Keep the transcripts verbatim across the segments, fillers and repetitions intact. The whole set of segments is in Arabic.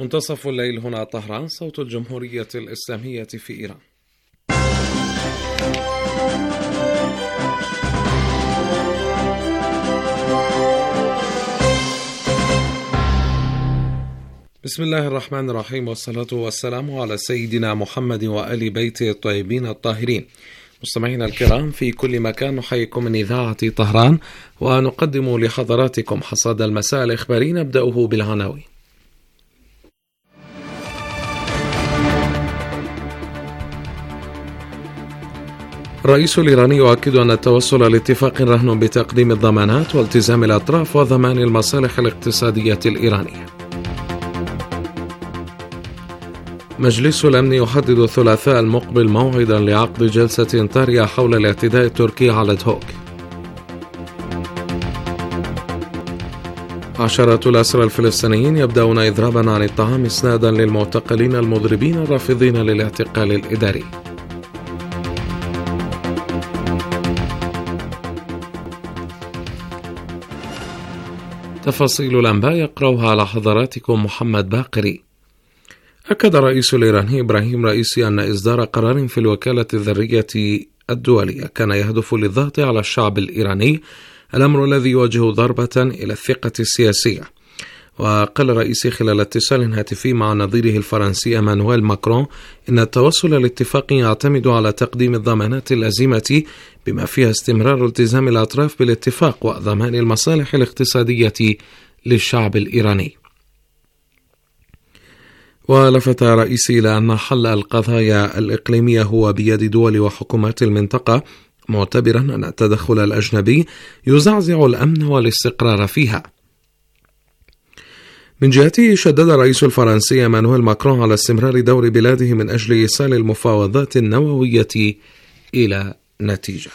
منتصف الليل هنا طهران، صوت الجمهورية الإسلامية في إيران. بسم الله الرحمن الرحيم، والصلاة والسلام على سيدنا محمد وآل بيته الطيبين الطاهرين. مستمعينا الكرام في كل مكان، نحييكم من إذاعة طهران ونقدم لحضراتكم حصاد المساء الإخباري، نبدأه بالعناوين. الرئيس الإيراني يؤكد أن التوصل لاتفاق رهن بتقديم الضمانات والتزام الأطراف وضمان المصالح الاقتصادية الإيرانية. مجلس الأمن يحدد الثلاثاء المقبل موعدا لعقد جلسة طارئة حول الاعتداء التركي على دهوك. عشرات الأسرى الفلسطينيين يبدأون إضرابا عن الطعام إسنادا للمعتقلين المضربين الرافضين للاعتقال الإداري. تفاصيل الأنباء يقرأها على حضراتكم محمد باقري. أكد الرئيس الإيراني إبراهيم رئيسي أن إصدار قرار في الوكالة الذرية الدولية كان يهدف للضغط على الشعب الإيراني، الأمر الذي يواجه ضربة إلى الثقة السياسية. وقال الرئيس خلال اتصال هاتفي مع نظيره الفرنسي إيمانويل ماكرون إن التوصل لاتفاق يعتمد على تقديم الضمانات اللازمة بما فيها استمرار التزام الأطراف بالاتفاق وضمان المصالح الاقتصادية للشعب الإيراني. ولفت رئيسي إلى أن حل القضايا الإقليمية هو بيد دول وحكومات المنطقة، معتبرا أن التدخل الأجنبي يزعزع الأمن والاستقرار فيها. من جهته شدد الرئيس الفرنسي إيمانويل ماكرون على استمرار دور بلاده من أجل إيصال المفاوضات النووية إلى نتيجة.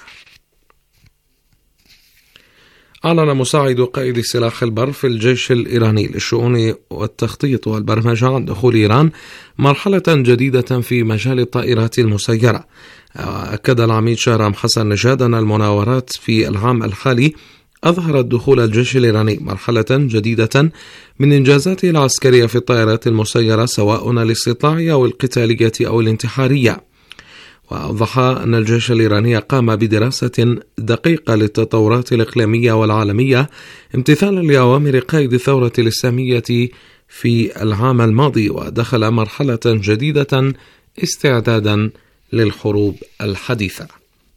أعلن مساعد قائد سلاح البر في الجيش الإيراني للشؤون والتخطيط والبرمجة عن دخول إيران مرحلة جديدة في مجال الطائرات المسيرة. أكد العميد شهرام حسن نجاد أن المناورات في العام الحالي أظهرت دخول الجيش الإيراني مرحلة جديدة من إنجازاته العسكرية في الطائرات المسيرة، سواء الاستطلاعية أو القتالية أو الانتحارية. وأوضح أن الجيش الإيراني قام بدراسة دقيقة للتطورات الإقليمية والعالمية امتثالا لأوامر قائد الثورة الإسلامية في العام الماضي، ودخل مرحلة جديدة استعدادا للحروب الحديثة.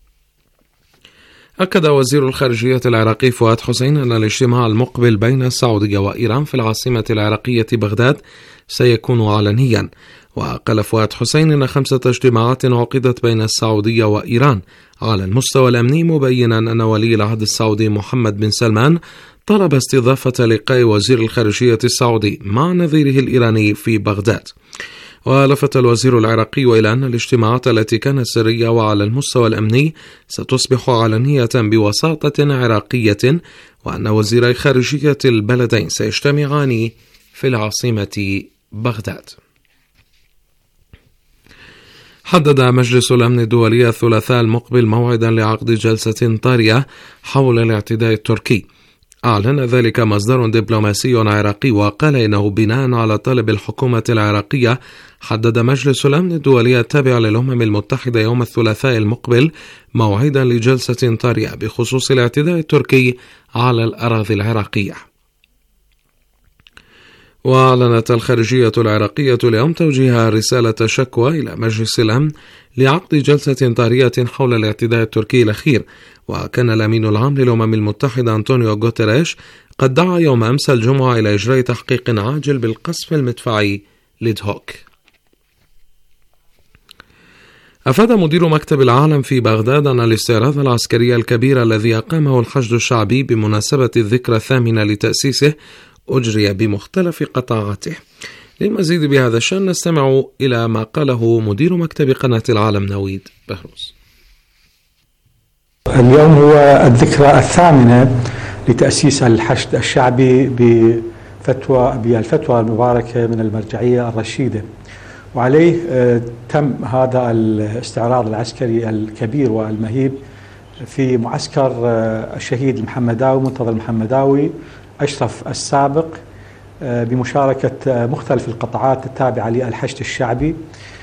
أكد وزير الخارجية العراقي فؤاد حسين أن الاجتماع المقبل بين السعودية وإيران في العاصمة العراقية بغداد سيكون علنيا. وقال فؤاد حسين إن خمسة اجتماعات عقدت بين السعودية وإيران على المستوى الأمني، مبينا أن ولي العهد السعودي محمد بن سلمان طلب استضافة لقاء وزير الخارجية السعودي مع نظيره الإيراني في بغداد. ولفت الوزير العراقي إلى أن الاجتماعات التي كانت سرية وعلى المستوى الأمني ستصبح علنية بوساطة عراقية، وأن وزيري خارجية البلدين سيجتمعان في العاصمة بغداد. حدد مجلس الأمن الدولي الثلاثاء المقبل موعدا لعقد جلسة طارئة حول الاعتداء التركي. أعلن ذلك مصدر دبلوماسي عراقي، وقال إنه بناء على طلب الحكومة العراقية حدد مجلس الأمن الدولي التابع للأمم المتحدة يوم الثلاثاء المقبل موعدا لجلسة طارئة بخصوص الاعتداء التركي على الأراضي العراقية. وأعلنت الخارجية العراقية اليوم توجيه رسالة شكوى إلى مجلس الأمن لعقد جلسة طارئة حول الاعتداء التركي الأخير. وكان الأمين العام للأمم المتحدة أنطونيو غوتيريش قد دعا يوم أمس الجمعة إلى إجراء تحقيق عاجل بالقصف المدفعي لدهوك. أفاد مدير مكتب العالم في بغداد أن الاستعراض العسكري الكبير الذي أقامه الحشد الشعبي بمناسبة الذكرى الثامنة لتأسيسه أجري بمختلف قطاعاته. للمزيد بهذا الشأن نستمع إلى ما قاله مدير مكتب قناة العالم نويد بهروز. اليوم هو الذكرى الثامنة لتأسيس الحشد الشعبي بفتوى بالفتوى المباركة من المرجعية الرشيدة، وعليه تم هذا الاستعراض العسكري الكبير والمهيب في معسكر الشهيد المحمداوي منتظر المحمداوي أشرف السابق بمشاركة مختلف القطاعات التابعة للحشد الشعبي.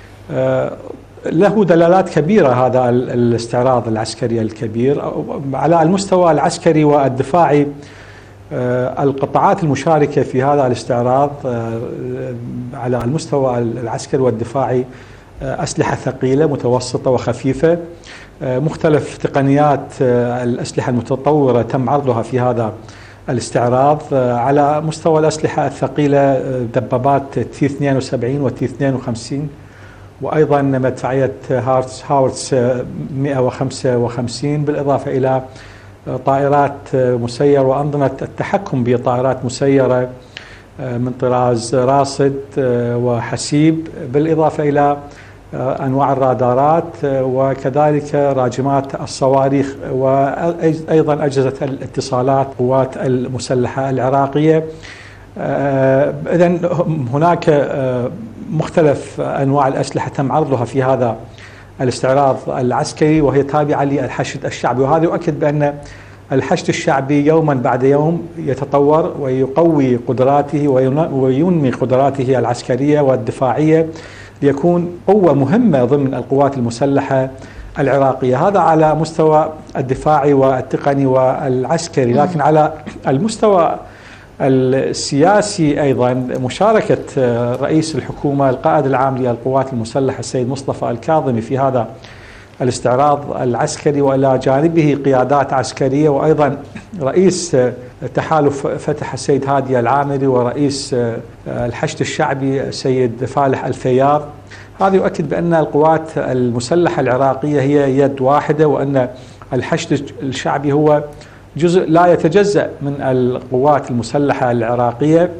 له دلالات كبيرة هذا الاستعراض العسكري الكبير على المستوى العسكري والدفاعي. القطاعات المشاركة في هذا الاستعراض على المستوى العسكري والدفاعي أسلحة ثقيلة متوسطة وخفيفة، مختلف تقنيات الأسلحة المتطورة تم عرضها في هذا الاستعراض. على مستوى الأسلحة الثقيلة دبابات تي اثنين وسبعين وتي اثنين وخمسين، وأيضا مدفعية هاورتس مئة وخمسة وخمسين، بالإضافة إلى طائرات مسيرة وأنظمة التحكم بطائرات مسيرة من طراز راصد وحسيب، بالإضافة إلى أنواع الرادارات وكذلك راجمات الصواريخ، وأيضا أجهزة الاتصالات قوات المسلحة العراقية. إذن هناك مختلف أنواع الأسلحة تم عرضها في هذا الاستعراض العسكري، وهي تابعة للحشد الشعبي، وهذا يؤكد بأن الحشد الشعبي يوما بعد يوم يتطور ويقوي قدراته وينمي قدراته العسكرية والدفاعية ليكون قوة مهمة ضمن القوات المسلحة العراقية. هذا على مستوى الدفاعي والتقني والعسكري، لكن على المستوى السياسي أيضا مشاركة رئيس الحكومة القائد العام للقوات المسلحة السيد مصطفى الكاظمي في هذا الاستعراض العسكري، وإلى جانبه قيادات عسكرية، وأيضا رئيس تحالف فتح السيد هادي العامري ورئيس الحشد الشعبي السيد فالح الفياض. هذا يؤكد بأن القوات المسلحة العراقية هي يد واحدة، وأن الحشد الشعبي هو جزء لا يتجزأ من القوات المسلحة العراقية.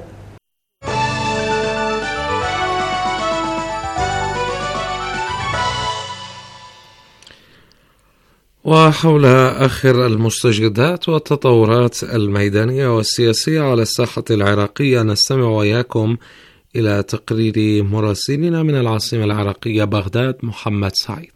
وحول آخر المستجدات والتطورات الميدانية والسياسية على الساحة العراقية نستمع وإياكم إلى تقرير مراسلنا من العاصمة العراقية بغداد محمد سعيد.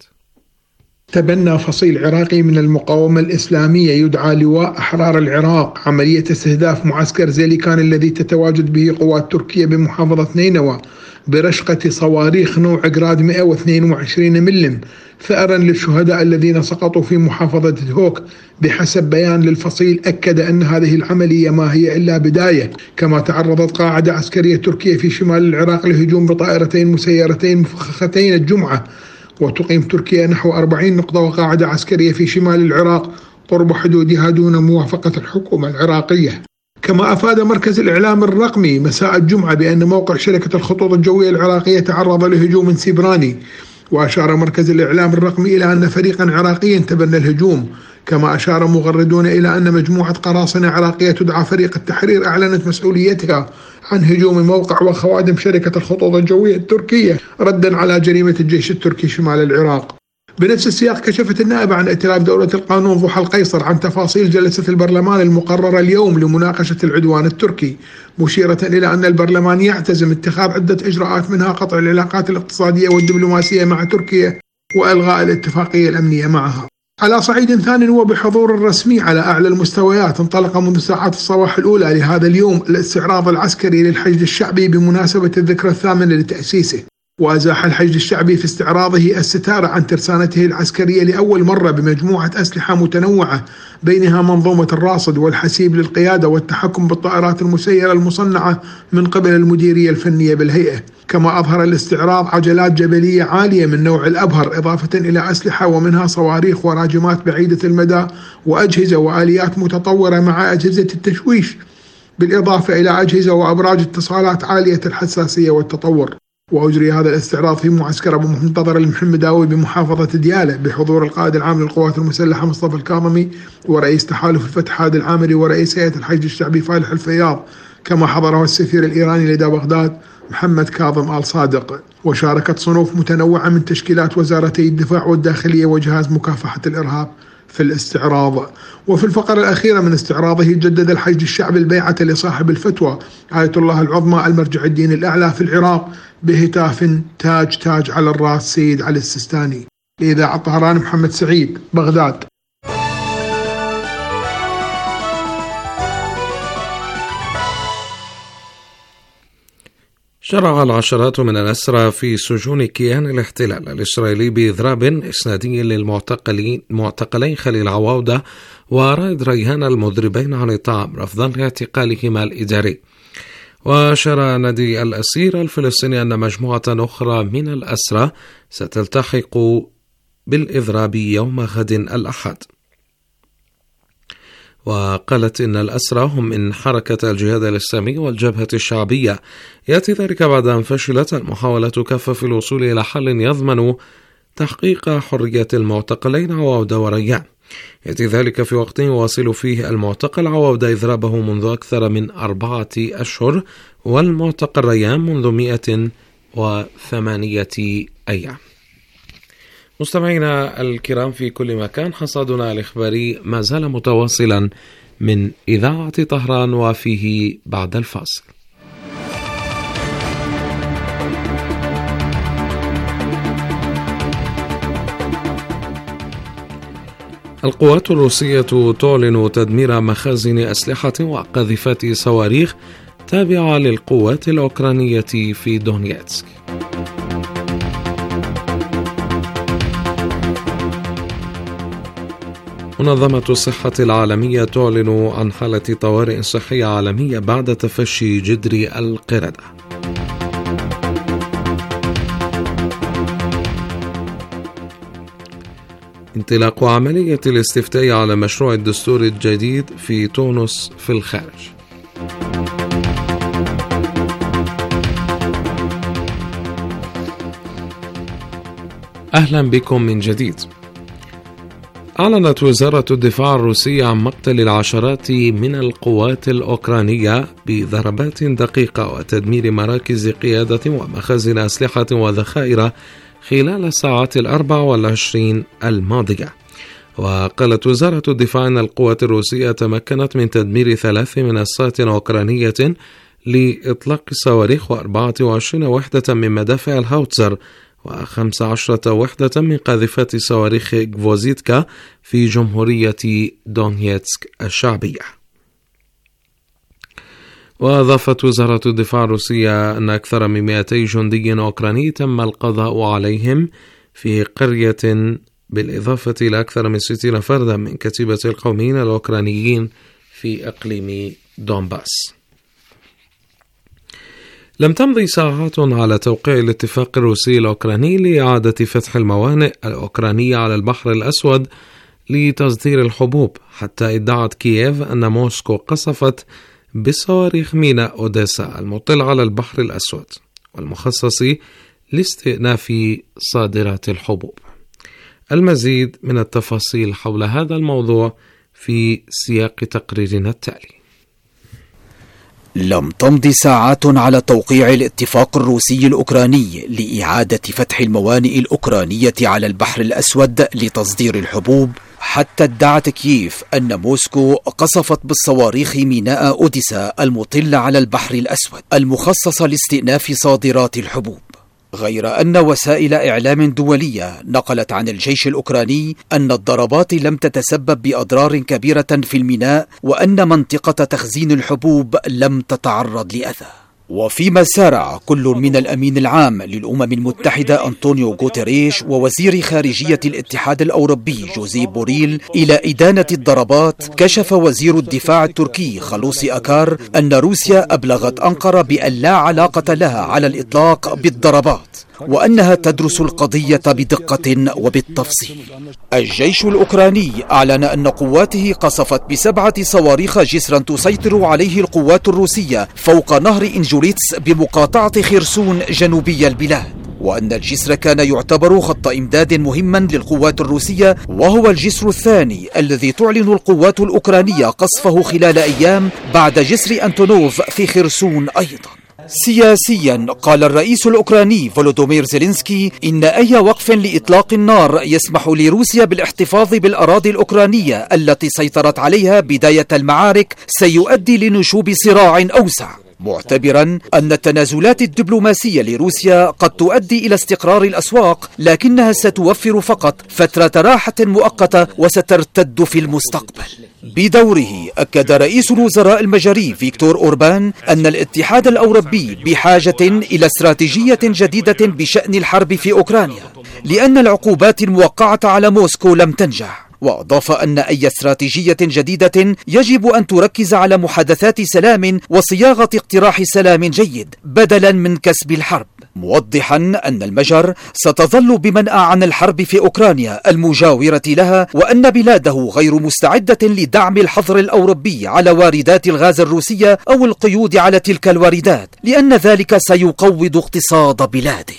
تبنى فصيل عراقي من المقاومة الإسلامية يدعى لواء أحرار العراق عملية استهداف معسكر زيليكان الذي تتواجد به قوات تركيا بمحافظة نينوى برشقة صواريخ نوع جراد مئة واثنين وعشرين ملم ثأرا للشهداء الذين سقطوا في محافظة هوك. بحسب بيان للفصيل أكد أن هذه العملية ما هي إلا بداية، كما تعرضت قاعدة عسكرية تركيا في شمال العراق لهجوم بطائرتين مسيرتين مفخختين الجمعة. وتقيم تركيا نحو أربعين نقطة وقاعدة عسكرية في شمال العراق قرب حدودها دون موافقة الحكومة العراقية. كما أفاد مركز الإعلام الرقمي مساء الجمعة بأن موقع شركة الخطوط الجوية العراقية تعرض لهجوم سيبراني، وأشار مركز الإعلام الرقمي إلى أن فريقا عراقيا تبنى الهجوم. كما أشار مغردون إلى أن مجموعة قراصنة عراقية تدعى فريق التحرير أعلنت مسؤوليتها عن هجوم موقع وخوادم شركة الخطوط الجوية التركية ردا على جريمة الجيش التركي شمال العراق. بنفس السياق كشفت النائبة عن ائتلاف دولة القانون ضحى القيصر عن تفاصيل جلسة البرلمان المقررة اليوم لمناقشة العدوان التركي، مشيرة إلى أن البرلمان يعتزم اتخاذ عدة إجراءات منها قطع العلاقات الاقتصادية والدبلوماسية مع تركيا وإلغاء الاتفاقية الأمنية معها. على صعيد ثاني وبحضور الرسمي على أعلى المستويات، انطلق منذ ساعات الصباح الأولى لهذا اليوم الاستعراض العسكري للحشد الشعبي بمناسبة الذكرى الثامنة لتأسيسه. وأزاح الحشد الشعبي في استعراضه الستار عن ترسانته العسكرية لأول مرة بمجموعة أسلحة متنوعة بينها منظومة الراصد والحسيب للقيادة والتحكم بالطائرات المسيرة المصنعة من قبل المديرية الفنية بالهيئة. كما أظهر الاستعراض عجلات جبلية عالية من نوع الأبهر إضافة إلى أسلحة ومنها صواريخ وراجمات بعيدة المدى وأجهزة وآليات متطورة مع أجهزة التشويش، بالإضافة إلى أجهزة وأبراج اتصالات عالية الحساسية والتطور. وأجري هذا الاستعراض في معسكر أبو منتظر المحمداوي بمحافظة ديالى بحضور القائد العام للقوات المسلحة مصطفى الكاظمي ورئيس تحالف الفتح هادي العامري ورئيس هيئة الحشد الشعبي فالح الفياض، كما حضره السفير الإيراني لدى بغداد محمد كاظم آل صادق. وشاركت صنوف متنوعة من تشكيلات وزارتي الدفاع والداخلية وجهاز مكافحة الإرهاب في الاستعراض. وفي الفقرة الأخيرة من استعراضه جدد الحشد الشعبي البيعة لصاحب الفتوى آية الله العظمى المرجع الديني الأعلى في العراق بهتاف تاج تاج على الرأس سيد علي السيستاني. لإذاعة طهران محمد سعيد بغداد. شرع العشرات من الأسرى في سجون كيان الاحتلال الإسرائيلي بإضراب إسنادي للمعتقلين معتقلين خليل عواودة ورائد ريهان المضربين عن الطعام رفضا لاعتقالهما الإداري. وأشار نادي الأسير الفلسطيني أن مجموعة أخرى من الأسرى ستلتحق بالإضراب يوم غد الأحد. وقالت إن الأسرى هم من حركة الجهاد الإسلامي والجبهة الشعبية، يأتي ذلك بعد أن فشلت المحاولة كافة في الوصول إلى حل يضمن تحقيق حرية المعتقلين عواودة وريان. يأتي ذلك في وقت يواصل فيه المعتقل عواودة إضرابه منذ أكثر من أربعة أشهر والمعتقل ريان منذ مئة وثمانية أيام. مستمعينا الكرام في كل مكان، حصادنا الإخباري ما زال متواصلا من إذاعة طهران وفيه بعد الفاصل. القوات الروسية تعلن تدمير مخازن أسلحة وقاذفات صواريخ تابعة للقوات الأوكرانية في دونيتسك. منظمة الصحة العالمية تعلن عن حالة طوارئ صحية عالمية بعد تفشي جدري القردة. انطلاق عملية الاستفتاء على مشروع الدستور الجديد في تونس في الخارج. أهلا بكم من جديد. أعلنت وزارة الدفاع الروسية عن مقتل العشرات من القوات الأوكرانية بضربات دقيقة وتدمير مراكز قيادة ومخازن أسلحة وذخائر خلال الساعات الأربع والعشرين الماضية. وقالت وزارة الدفاع أن القوات الروسية تمكنت من تدمير ثلاث منصات أوكرانية لإطلاق الصواريخ وأربعة وعشرين وحدة من مدافع الهاوتزر وخمس عشرة وحدة من قاذفات صواريخ غفوزيتكا في جمهورية دونيتسك الشعبية. وأضافت وزارة الدفاع الروسية أن أكثر من مئتي جندي أوكراني تم القضاء عليهم في قرية، بالإضافة إلى أكثر من ستين فردا من كتيبة القوميين الأوكرانيين في إقليم دونباس. لم تمضي ساعات على توقيع الاتفاق الروسي الأوكراني لإعادة فتح الموانئ الأوكرانية على البحر الأسود لتصدير الحبوب، حتى ادعت كييف أن موسكو قصفت بصواريخ ميناء أوديسا المطل على البحر الأسود والمخصص لاستئناف صادرات الحبوب. المزيد من التفاصيل حول هذا الموضوع في سياق تقريرنا التالي. لم تمض ساعات على توقيع الاتفاق الروسي الأوكراني لإعادة فتح الموانئ الأوكرانية على البحر الأسود لتصدير الحبوب، حتى ادعت كييف أن موسكو قصفت بالصواريخ ميناء أوديسا المطل على البحر الأسود المخصص لاستئناف صادرات الحبوب. غير أن وسائل إعلام دولية نقلت عن الجيش الأوكراني أن الضربات لم تتسبب بأضرار كبيرة في الميناء، وأن منطقة تخزين الحبوب لم تتعرض لأذى. وفيما سارع كل من الأمين العام للأمم المتحدة أنطونيو غوتيريش ووزير خارجية الاتحاد الأوروبي جوزيف بوريل إلى إدانة الضربات، كشف وزير الدفاع التركي خلوصي أكار أن روسيا أبلغت أنقرة بأن لا علاقة لها على الإطلاق بالضربات، وأنها تدرس القضية بدقة وبالتفصيل. الجيش الأوكراني أعلن أن قواته قصفت بسبعة صواريخ جسرا تسيطر عليه القوات الروسية فوق نهر إنجوليتس بمقاطعة خرسون جنوبي البلاد، وأن الجسر كان يعتبر خط إمداد مهما للقوات الروسية، وهو الجسر الثاني الذي تعلن القوات الأوكرانية قصفه خلال أيام بعد جسر أنتونوف في خرسون أيضا. سياسيا، قال الرئيس الأوكراني فولودومير زيلينسكي إن أي وقف لإطلاق النار يسمح لروسيا بالاحتفاظ بالأراضي الأوكرانية التي سيطرت عليها بداية المعارك سيؤدي لنشوب صراع أوسع. معتبرا أن التنازلات الدبلوماسية لروسيا قد تؤدي إلى استقرار الأسواق، لكنها ستوفر فقط فترة راحة مؤقتة وسترتد في المستقبل. بدوره أكد رئيس الوزراء المجري فيكتور أوربان أن الاتحاد الأوروبي بحاجة إلى استراتيجية جديدة بشأن الحرب في أوكرانيا، لأن العقوبات الموقعة على موسكو لم تنجح. وأضاف أن أي استراتيجية جديدة يجب أن تركز على محادثات سلام وصياغة اقتراح سلام جيد بدلا من كسب الحرب، موضحا أن المجر ستظل بمنأى عن الحرب في أوكرانيا المجاورة لها، وأن بلاده غير مستعدة لدعم الحظر الأوروبي على واردات الغاز الروسية أو القيود على تلك الواردات، لأن ذلك سيقوض اقتصاد بلاده.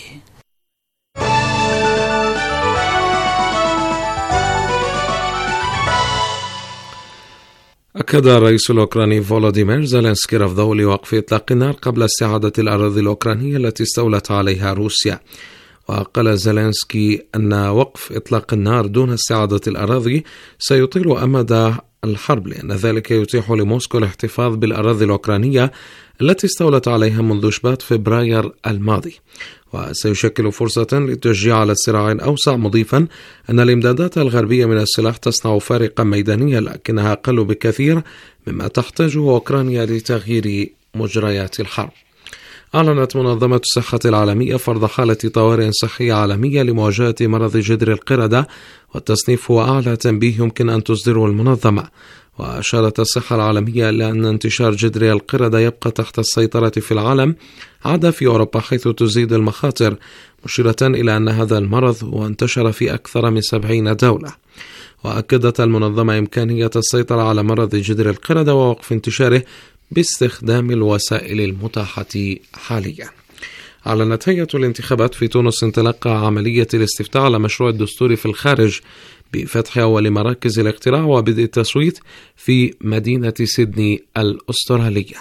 أكد الرئيس الأوكراني فولوديمير زيلينسكي رفضه لوقف إطلاق النار قبل استعادة الأراضي الأوكرانية التي استولت عليها روسيا. وقال زيلينسكي أن وقف إطلاق النار دون استعادة الأراضي سيطيل أمد الحرب، لأن ذلك يتيح لموسكو الاحتفاظ بالأراضي الأوكرانية التي استولت عليها منذ شباط فبراير الماضي، وسيشكل فرصة للتشجيع على صراع أوسع، مضيفا أن الإمدادات الغربية من السلاح تصنع فارقا ميدانيا، لكنها أقل بكثير مما تحتاجه أوكرانيا لتغيير مجريات الحرب. أعلنت منظمة الصحة العالمية فرض حالة طوارئ صحية عالمية لمواجهة مرض جدري القردة، والتصنيف هو أعلى تنبيه يمكن أن تصدره المنظمة. وأشارت الصحة العالمية إلى أن انتشار جدري القردة يبقى تحت السيطرة في العالم عدا في أوروبا، حيث تزيد المخاطر، مشيرة إلى أن هذا المرض هو انتشر في أكثر من سبعين دولة. وأكدت المنظمة إمكانية السيطرة على مرض جدري القردة ووقف انتشاره باستخدام الوسائل المتاحة حاليا. أعلنت هيئة الانتخابات في تونس انطلاق عملية الاستفتاء على مشروع الدستور في الخارج بفتح أول مراكز الاقتراع وبدء التصويت في مدينة سيدني الأسترالية.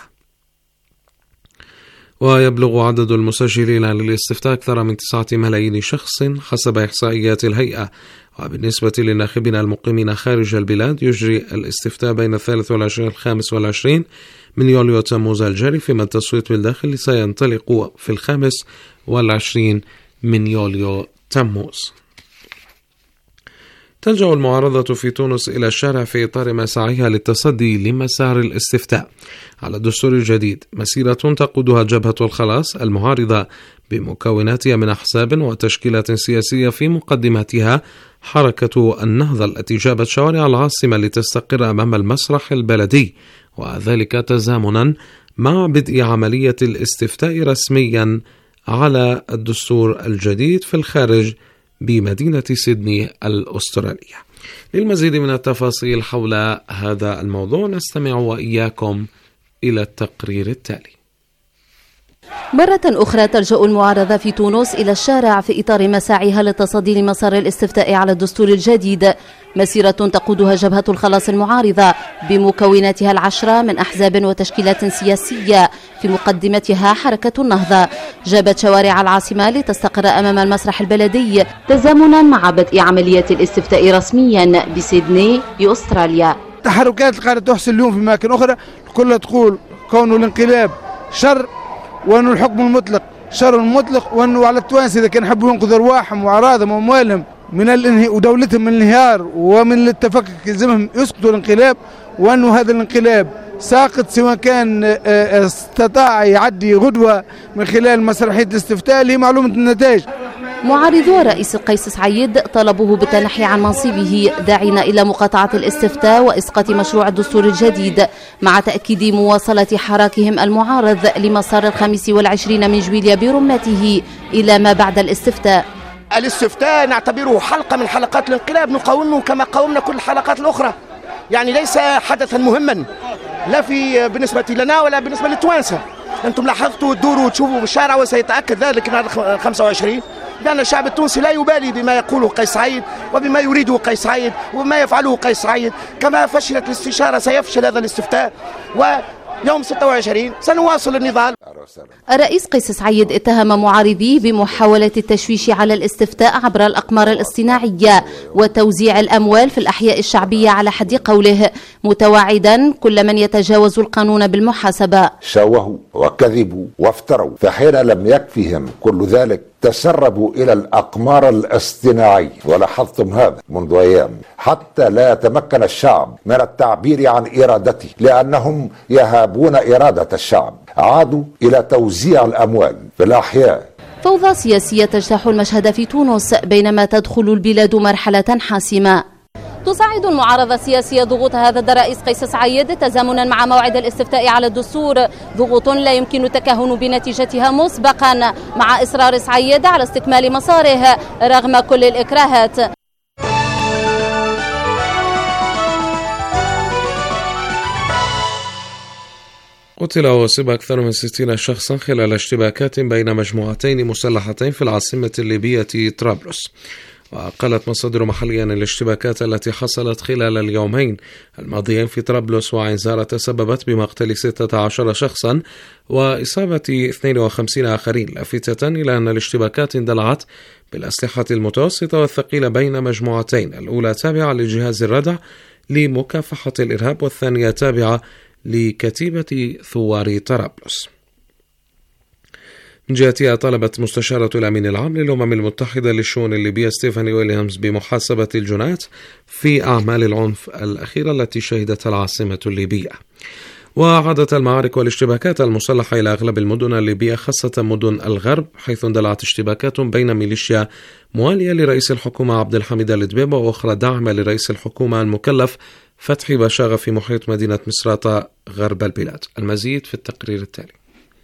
ويبلغ عدد المسجلين للاستفتاء أكثر من تسعة ملايين شخص حسب إحصائيات الهيئة. وبالنسبة للناخبين المقيمين خارج البلاد يجري الاستفتاء بين الثالث والعشرين الخامس والعشرين من يوليو تموز الجاري، فيما التصويت بالداخل سينطلق في الخامس والعشرين من يوليو تموز. تلجأ المعارضة في تونس إلى الشارع في إطار مساعيها للتصدي لمسار الاستفتاء على الدستور الجديد، مسيرة تقودها جبهة الخلاص المعارضة بمكوناتها من أحزاب وتشكيلات سياسية، في مقدمتها حركة النهضة التي جابت شوارع العاصمة لتستقر أمام المسرح البلدي، وذلك تزامنا مع بدء عملية الاستفتاء رسميا على الدستور الجديد في الخارج بمدينة سيدني الأسترالية. للمزيد من التفاصيل حول هذا الموضوع نستمع وإياكم إلى التقرير التالي. مرة أخرى تلجأ المعارضة في تونس إلى الشارع في إطار مساعيها للتصدي لمسار الاستفتاء على الدستور الجديد، مسيرة تقودها جبهة الخلاص المعارضة بمكوناتها العشرة من أحزاب وتشكيلات سياسية، في مقدمتها حركة النهضة، جابت شوارع العاصمة لتستقر أمام المسرح البلدي تزامنا مع بدء عملية الاستفتاء رسميا بسيدني بأستراليا. تحركات قاعدة تحصل اليوم في أماكن أخرى كلها تقول كونه الانقلاب شر، وأنه الحكم المطلق شر مطلق، وأنه على التوانسة إذا كان يحبوا ينقذوا أرواحهم وأعراضهم وأموالهم من الانهي ودولتهم من الانهيار ومن التفكك يلزمهم يسقطوا الانقلاب، وأنه هذا الانقلاب ساقط سواء كان استطاع يعدي غدوة من خلال مسرحية الاستفتاء اللي هي معلومة النتائج. معارضو الرئيس قيس سعيد طلبوه بالتنحي عن منصبه، داعين إلى مقاطعة الاستفتاء وإسقاط مشروع الدستور الجديد، مع تأكيد مواصلة حراكهم المعارض لمسار الخامس والعشرين من جويليا برمته إلى ما بعد الاستفتاء. الاستفتاء نعتبره حلقة من حلقات الانقلاب، نقاومه كما قاومنا كل الحلقات الأخرى، يعني ليس حدثا مهما لا في بالنسبة لنا ولا بالنسبة للتوانسة. أنتم لاحظتوا تدوروا وتشوفوا بالشارع، وسيتأكد ذلك نهار خمسة وعشرين، لأن الشعب التونسي لا يبالي بما يقوله قيس سعيد وبما يريده قيس سعيد وما يفعله قيس سعيد. كما فشلت الاستشارة سيفشل هذا الاستفتاء، ويوم ستة وعشرين سنواصل النضال. الرئيس قيس سعيد اتهم معارضيه بمحاولة التشويش على الاستفتاء عبر الأقمار الاصطناعية وتوزيع الأموال في الأحياء الشعبية على حد قوله، متوعدا كل من يتجاوز القانون بالمحاسبة. شوهوا وكذبوا وافتروا، فحين لم يكفهم كل ذلك تسربوا إلى الأقمار الاصطناعية، ولاحظتم هذا منذ أيام، حتى لا يتمكن الشعب من التعبير عن إرادته، لأنهم يهابون إرادة الشعب. عادوا إلى توزيع الأموال في الأحياء. فوضى سياسية تجتاح المشهد في تونس بينما تدخل البلاد مرحلة حاسمة. تصاعد المعارضة السياسية ضغوطها ضد الرئيس قيس سعيد تزامنا مع موعد الاستفتاء على الدستور، ضغوط لا يمكن التكهن بنتيجتها مسبقا مع إصرار سعيد على استكمال مساره رغم كل الإكراهات. قتل وأصيب أكثر من ستين شخصا خلال اشتباكات بين مجموعتين مسلحتين في العاصمة الليبية طرابلس. وقالت مصادر محلية أن الاشتباكات التي حصلت خلال اليومين الماضيين في طرابلس وعين زارة تسببت بمقتل ستة عشر شخصا وإصابة اثنين وخمسين آخرين، لافتة إلى أن الاشتباكات اندلعت بالأسلحة المتوسطة والثقيلة بين مجموعتين، الأولى تابعة لجهاز الردع لمكافحة الإرهاب والثانية تابعة لكتيبة ثوار طرابلس. من جهتها طلبت مستشارة الأمين العام للأمم المتحدة للشؤون الليبية ستيفاني ويليامز بمحاسبة الجناة في أعمال العنف الأخيرة التي شهدتها العاصمة الليبية. وعادت المعارك والاشتباكات المسلحة إلى أغلب المدن الليبية خاصة مدن الغرب، حيث اندلعت اشتباكات بين ميليشيا موالية لرئيس الحكومة عبد الحميد الدبيبة وأخرى داعمة لرئيس الحكومة المكلف فتحي باشاغا في محيط مدينة مصراتة غرب البلاد. المزيد في التقرير التالي.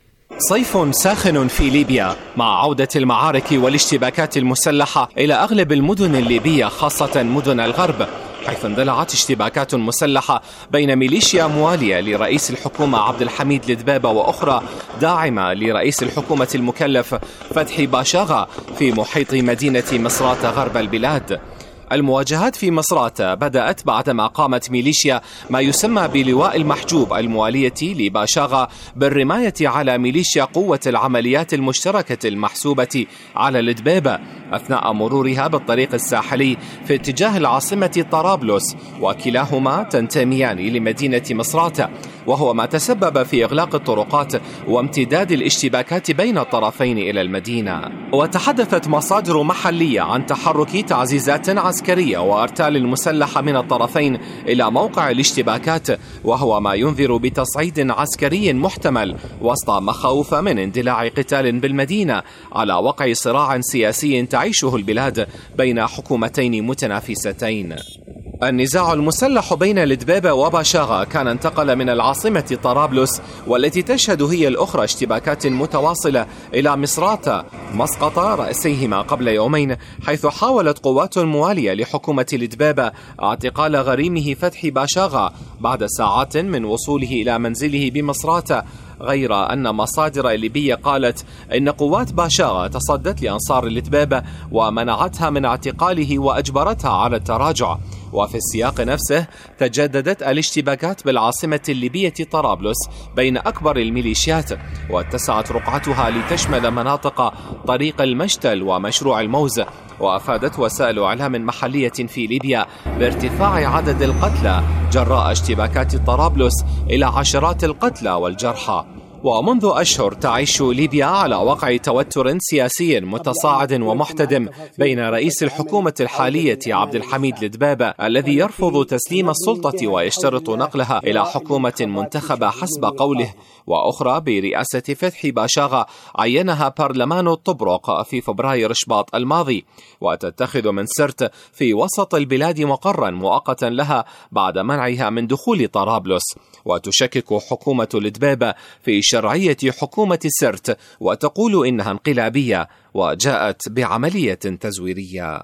صيف ساخن في ليبيا مع عودة المعارك والاشتباكات المسلحة إلى أغلب المدن الليبية خاصة مدن الغرب، حيث اندلعت اشتباكات مسلحة بين ميليشيا موالية لرئيس الحكومة عبد الحميد الدبيبة وأخرى داعمة لرئيس الحكومة المكلف فتحي باشاغا في محيط مدينة مصراتة غرب البلاد. المواجهات في مصراتة بدأت بعدما قامت ميليشيا ما يسمى بلواء المحجوب الموالية لباشاغا بالرماية على ميليشيا قوة العمليات المشتركة المحسوبة على الدبيبة أثناء مرورها بالطريق الساحلي في اتجاه العاصمة طرابلس، وكلاهما تنتميان لمدينة مصراتة، وهو ما تسبب في إغلاق الطرقات وامتداد الاشتباكات بين الطرفين إلى المدينة. وتحدثت مصادر محلية عن تحرك تعزيزات عسكرية وأرتال مسلحة من الطرفين إلى موقع الاشتباكات، وهو ما ينذر بتصعيد عسكري محتمل وسط مخاوف من اندلاع قتال بالمدينة على وقع صراع سياسي تعيشه البلاد بين حكومتين متنافستين. النزاع المسلح بين الدبيبة وباشاغا كان انتقل من العاصمة طرابلس والتي تشهد هي الأخرى اشتباكات متواصلة إلى مصراتة مسقط رأسيهما قبل يومين، حيث حاولت قوات موالية لحكومة الدبيبة اعتقال غريمه فتحي باشاغا بعد ساعات من وصوله إلى منزله بمصراتة، غير أن مصادر ليبية قالت إن قوات باشاغا تصدت لأنصار الدبيبة ومنعتها من اعتقاله وأجبرتها على التراجع. وفي السياق نفسه تجددت الاشتباكات بالعاصمة الليبية طرابلس بين أكبر الميليشيات، واتسعت رقعتها لتشمل مناطق طريق المشتل ومشروع الموز. وأفادت وسائل إعلام محلية في ليبيا بارتفاع عدد القتلى جراء اشتباكات طرابلس إلى عشرات القتلى والجرحى. ومنذ أشهر تعيش ليبيا على وقع توتر سياسي متصاعد ومحتدم بين رئيس الحكومة الحالية عبد الحميد الدبيبة الذي يرفض تسليم السلطة ويشترط نقلها إلى حكومة منتخبة حسب قوله، وأخرى برئاسة فتحي باشاغا عينها برلمان الطبرق في فبراير شباط الماضي، وتتخذ من سرت في وسط البلاد مقرا مؤقتا لها بعد منعها من دخول طرابلس. وتشكك حكومة الدبيبة في شرعية حكومة سرت وتقول إنها انقلابية وجاءت بعملية تزويرية.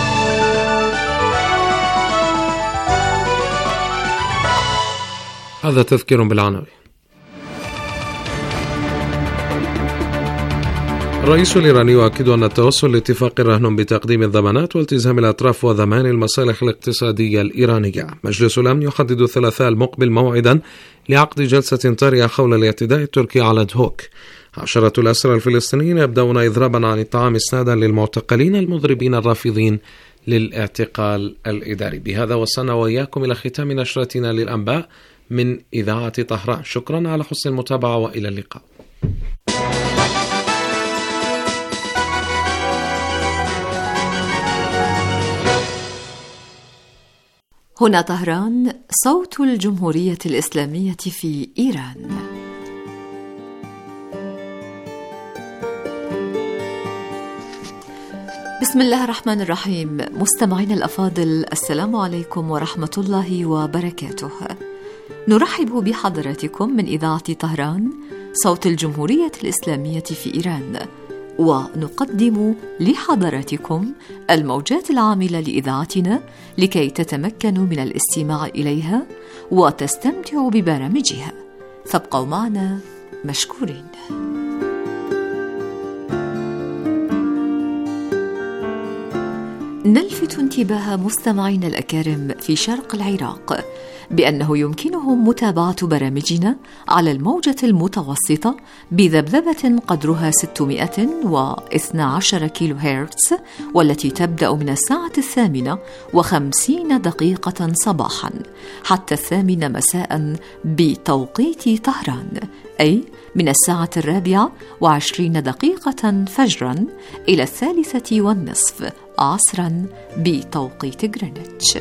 هذا تذكير بالعناوين. الرئيس الإيراني يؤكد أن التوصل لاتفاق رهن بتقديم الضمانات والتزام الأطراف وضمان المصالح الاقتصادية الإيرانية. مجلس الأمن يحدد الثلاثاء المقبل موعدا لعقد جلسة طارئة حول الاعتداء التركي على دهوك. عشرة الأسرى الفلسطينيين يبدأون إضرابا عن الطعام إسنادا للمعتقلين المضربين الرافضين للاعتقال الإداري. بهذا وصلنا وإياكم إلى ختام نشرتنا للأنباء من إذاعة طهران. شكرا على حسن المتابعة وإلى اللقاء. هنا طهران، صوت الجمهورية الإسلامية في إيران. بسم الله الرحمن الرحيم. مستمعين الأفاضل، السلام عليكم ورحمة الله وبركاته. نرحب بحضراتكم من إذاعة طهران، صوت الجمهورية الإسلامية في إيران، ونقدم لحضراتكم الموجات العاملة لإذاعتنا لكي تتمكنوا من الاستماع إليها وتستمتعوا ببرامجها. فابقوا معنا مشكورين. نلفت انتباه مستمعينا الأكارم في شرق العراق بأنه يمكنهم متابعة برامجنا على الموجة المتوسطة بذبذبة قدرها ستمائة واثني عشر كيلو هرتز، والتي تبدأ من الساعة الثامنة وخمسين دقيقة صباحا حتى الثامنة مساء بتوقيت طهران، أي من الساعة الرابعة وعشرين دقيقة فجرا إلى الثالثة والنصف عصرا بتوقيت غرينتش.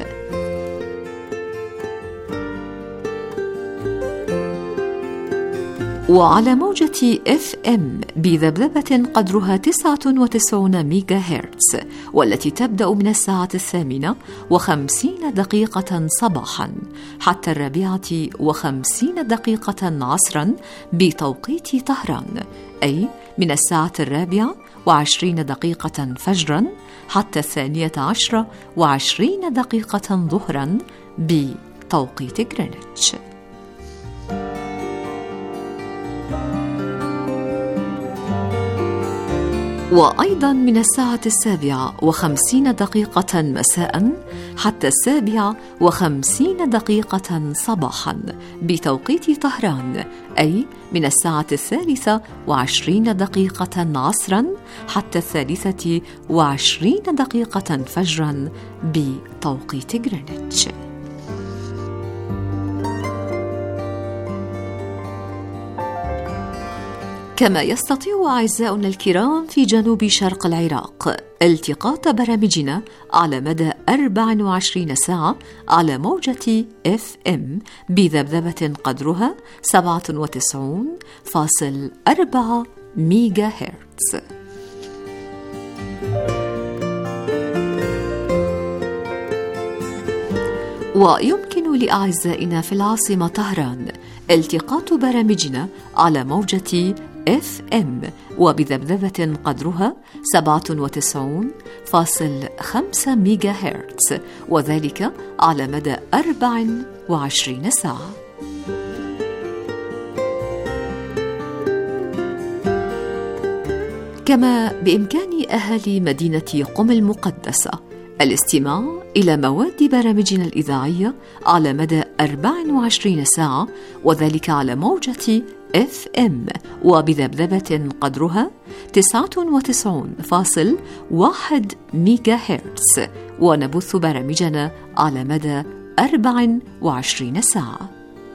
وعلى موجة إف إم بذبذبة قدرها تسعة وتسعين ميجا هرتز، والتي تبدأ من الساعة الثامنة وخمسين دقيقة صباحا حتى الرابعة وخمسين دقيقة عصرا بتوقيت طهران، أي من الساعة الرابعة وعشرين دقيقة فجرا حتى الثانية عشرة وعشرين دقيقة ظهرا بتوقيت غرينتش. وأيضا من الساعة السابعة وخمسين دقيقة مساء حتى السابعة وخمسين دقيقة صباحا بتوقيت طهران، أي من الساعة الثالثة وعشرين دقيقة عصرا حتى الثالثة وعشرين دقيقة فجرا بتوقيت غرينتش. كما يستطيع أعزاؤنا الكرام في جنوب شرق العراق التقاط برامجنا على مدى أربع وعشرين ساعة على موجة إف إم بذبذبة قدرها سبعة وتسعين فاصلة أربعة ميجا هرتز. ويمكن لأعزائنا في العاصمة طهران التقاط برامجنا على موجة إف إم وبذبذبة قدرها سبعة وتسعين فاصلة خمسة ميجا هرتز، وذلك على مدى أربع وعشرين ساعة. كما بإمكان أهالي مدينة قم المقدسة الاستماع إلى مواد برامجنا الإذاعية على مدى أربع وعشرين ساعة، وذلك على موجة إف إم وبذبذبة قدرها تسعة وتسعين فاصلة واحد ميجا هرتز، ونبث برامجنا على مدى أربع وعشرين ساعة.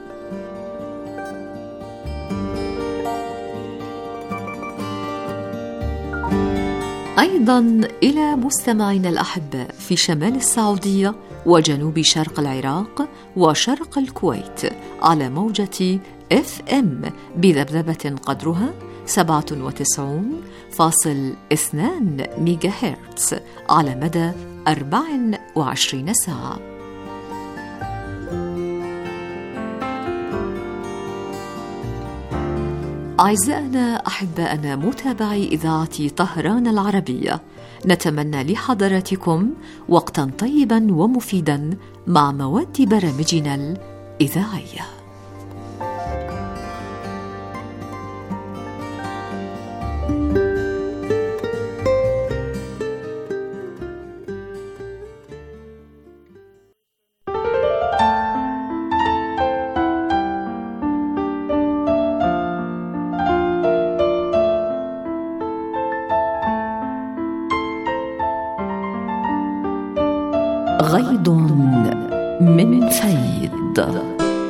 أيضا إلى مستمعينا الأحباء في شمال السعودية وجنوب شرق العراق وشرق الكويت على موجة إف إم بذبذبة قدرها سبعة وتسعين فاصلة اثنين ميجا هرتز على مدى أربع وعشرين ساعة. أعزائنا أحبائنا متابعي إذاعة طهران العربية، نتمنى لحضراتكم وقتا طيبا ومفيدا مع مواد برامجنا الإذاعية. غيض من فيض.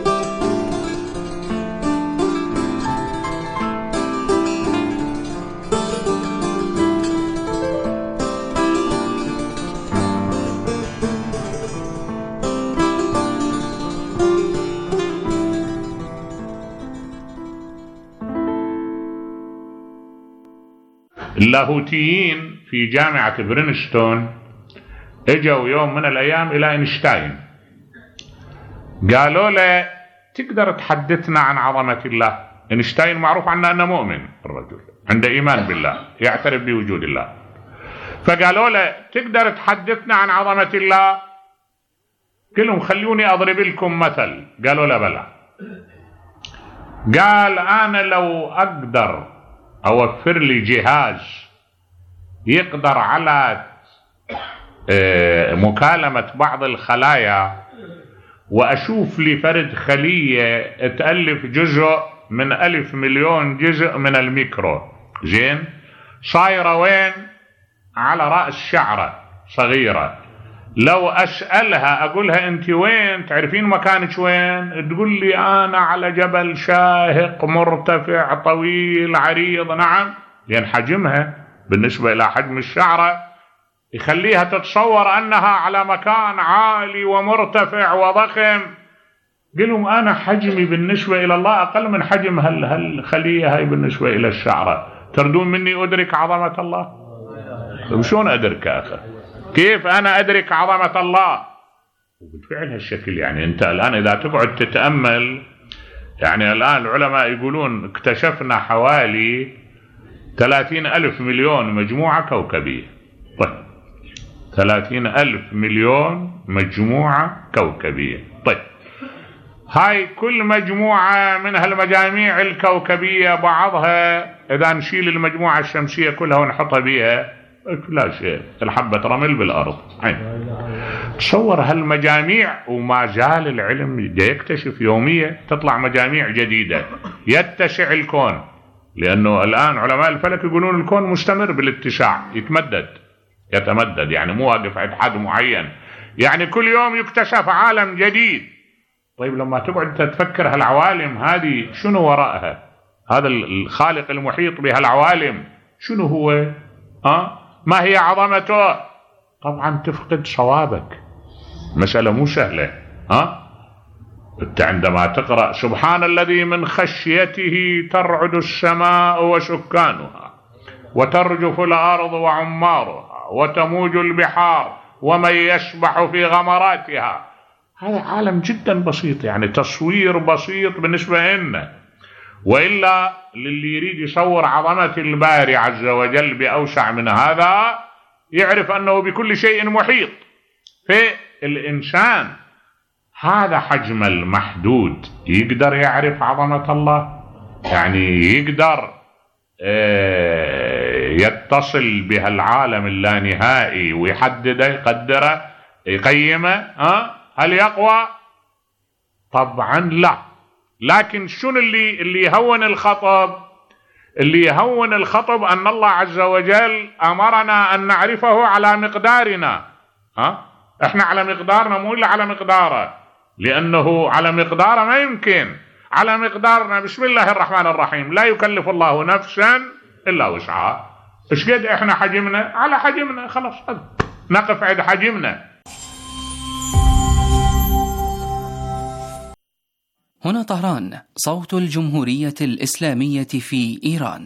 اللاهوتيين في جامعة برينستون اجوا يوم من الايام الى اينشتاين، قالوا له تقدر تحدثنا عن عظمة الله؟ اينشتاين معروف عنه انه مؤمن، الرجل عنده ايمان بالله، يعترف بوجود الله. فقالوا له تقدر تحدثنا عن عظمة الله؟ قالوا خلوني اضرب لكم مثل. قالوا له بلى. قال انا لو اقدر اوفر لي جهاز يقدر على مكالمة بعض الخلايا واشوف لي فرد خلية تألف جزء من الف مليون جزء من الميكرو، زين صايرة وين؟ على رأس شعرة صغيرة. لو اسألها اقولها انت وين؟ تعرفين مكانك وين؟ تقول لي انا على جبل شاهق مرتفع طويل عريض. نعم، لان حجمها بالنسبة الى حجم الشعرة يخليها تتصور انها على مكان عالي ومرتفع وضخم. قلهم انا حجمي بالنسبة الى الله اقل من حجم هالخلية هاي بالنسبة الى الشعرة. تردون مني ادرك عظمة الله؟ وشون ادرك يا اخي؟ كيف أنا أدرك عظمة الله؟ وبالفعل هالشكل. يعني أنت الآن إذا تقعد تتأمل، يعني الآن العلماء يقولون اكتشفنا حوالي ثلاثين ألف مليون مجموعة كوكبية. طيب ثلاثين ألف مليون مجموعة كوكبية. طيب هاي كل مجموعة من هالمجاميع الكوكبية بعضها إذا نشيل المجموعة الشمسية كلها ونحطها بيها لا شيء، الحبة رمل بالأرض. عين. تصور هالمجاميع وما زال العلم يكتشف يوميا، تطلع مجاميع جديدة يتسع الكون. لأنه الآن علماء الفلك يقولون الكون مستمر بالاتساع، يتمدد يتمدد، يعني مو واقف عند حد معين، يعني كل يوم يكتشف عالم جديد. طيب لما تقعد تفكر هالعوالم هذه شنو وراءها؟ هذا الخالق المحيط بهالعوالم شنو هو؟ ها؟ ما هي عظمته؟ طبعا تفقد صوابك، مسألة مو سهلة. ها؟ انت عندما تقرأ سبحان الذي من خشيته ترعد السماء وسكانها وترجف الأرض وعمارها وتموج البحار ومن يسبح في غمراتها. هذا عالم جدا بسيط، يعني تصوير بسيط بالنسبة لنا. وإلا للي يريد يصور عظمة الباري عز وجل بأوسع من هذا يعرف أنه بكل شيء محيط. في الإنسان هذا حجم المحدود يقدر يعرف عظمة الله، يعني يقدر يتصل بها العالم اللانهائي ويحدده يقدره يقيمه. هل يقوى؟ طبعا لا. لكن شنو اللي اللي يهون الخطب؟ اللي يهون الخطب أن الله عز وجل أمرنا أن نعرفه على مقدارنا. ها؟ احنا على مقدارنا مو إلا على مقداره، لأنه على مقداره ما يمكن. على مقدارنا بسم الله الرحمن الرحيم، لا يكلف الله نفسا إلا وسعها. ايش قد احنا حجمنا؟ على حجمنا، خلاص نقف عند حجمنا. هنا طهران، صوت الجمهورية الإسلامية في إيران.